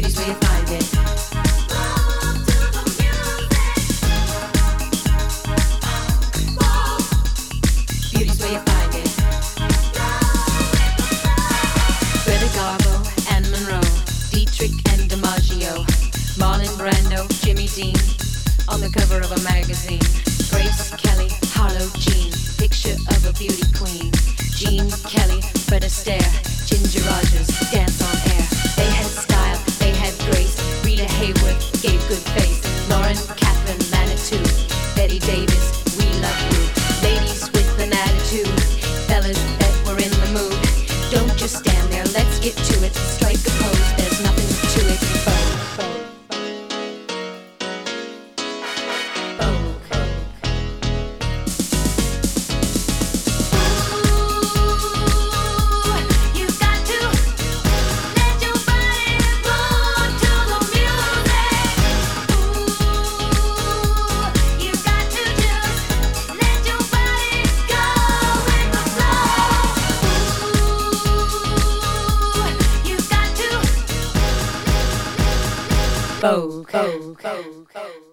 Beauty's where you find it. Beauty's where you find it. Greta Garbo and Monroe, Dietrich and DiMaggio, Marlon Brando, Jimmy Dean, on the cover of a magazine. Grace Kelly, Harlow Jean, picture of a beauty queen. Jean Kelly, Fred Astaire, Ginger Rogers, dance on air. They had style, they had grace. Rita Hayworth gave good face. Lauren, Catherine, Manitou, Betty Davis, we love you. Ladies with an attitude, fellas that were in the mood. Don't just stand there, let's get to it. Strike a pose, there's nothing to it. Vogue.